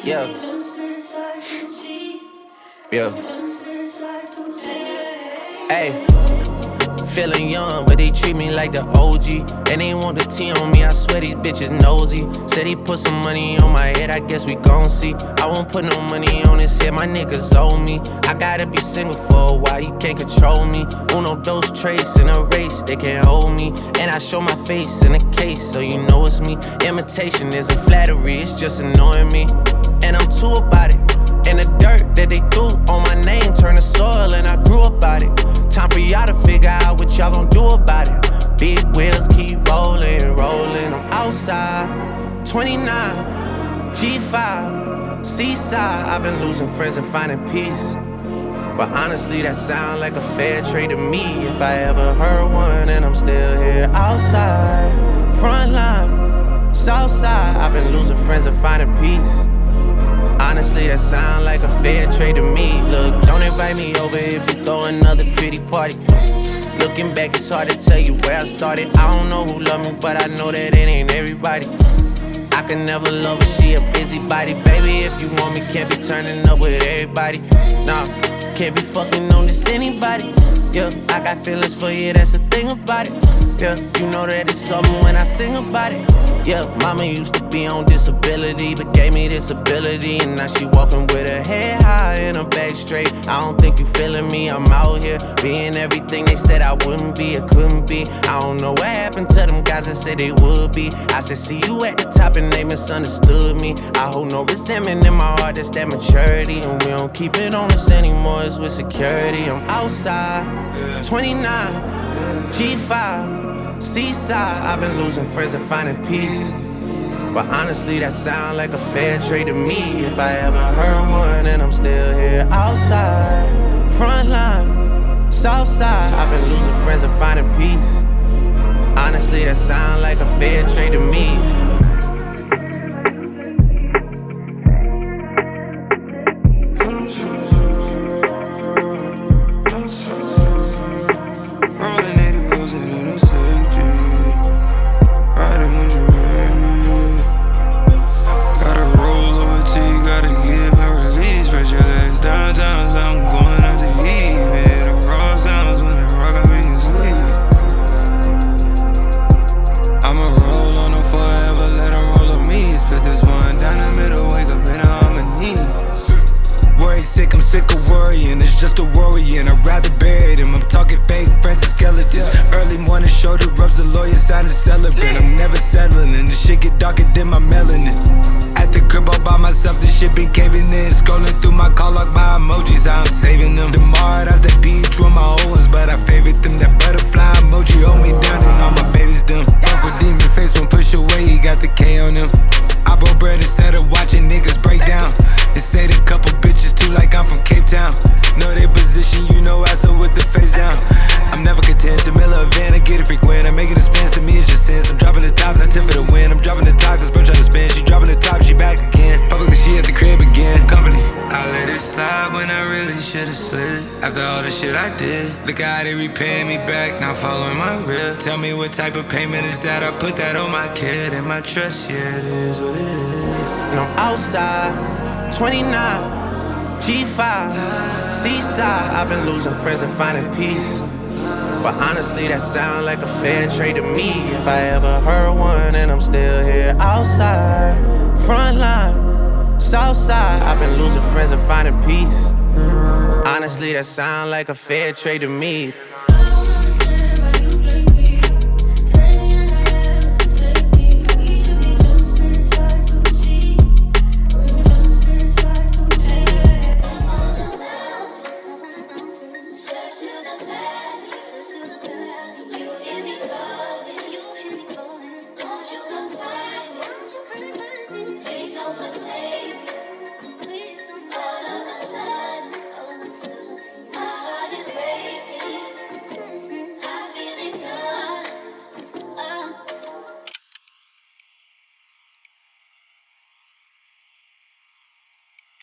Yeah. Yeah. Hey. Feeling young, but they treat me like the OG. And they want the T on me, I swear these bitches nosy. Said he put some money on my head, I guess we gon' see. I won't put no money on his head, my niggas owe me. I gotta be single for a while, you can't control me. Uno, those traits in a race, they can't hold me. And I show my face in a case, so you know it's me. Imitation isn't flattery, it's just annoying me. And I'm too about it. And the dirt that they threw on my name turned to soil, and I grew up out it. Time for y'all to figure out what y'all gon' do about it. Big wheels keep rolling, rolling. I'm outside, 29, G5, Seaside. I've been losing friends and finding peace. But honestly, that sound like a fair trade to me. If I ever heard one, and I'm still here outside. Frontline, Southside. I've been losing friends and finding peace. Honestly, that sound like a fair trade to me. Look, don't invite me over if you throw another pity party. Looking back, it's hard to tell you where I started. I don't know who loved me, but I know that it ain't everybody. I can never love her, she a busybody. Baby, if you want me, can't be turning up with everybody. Nah, can't be fucking on this anybody. Yeah, I got feelings for you, that's the thing about it. Yeah, you know that it's something when I sing about it. Yeah, mama used to be on disability, but gave me this ability. And now she walking with her head high and her back straight. I don't think you feeling me, I'm out here being everything they said I wouldn't be or couldn't be. I don't know what happened to them guys that said they would be. I said see you at the top and they misunderstood me. I hold no resentment in my heart, that's that maturity. And we don't keep it on us anymore, it's with security. I'm outside, 29, G5, Seaside. I've been losing friends and finding peace. But honestly, that sound like a fair trade to me. If I ever heard one, and I'm still here outside. Frontline, Southside. I've been losing friends and finding peace. Honestly, that sound like a fair trade to me. Tell me what type of payment is that? I put that on my kid and my trust, yeah, it is what it is. And I'm outside, 29, G5, Seaside. I've been losing friends and finding peace. But honestly, that sound like a fair trade to me. If I ever heard one, and I'm still here outside. Frontline, Southside. I've been losing friends and finding peace. Honestly, that sound like a fair trade to me. The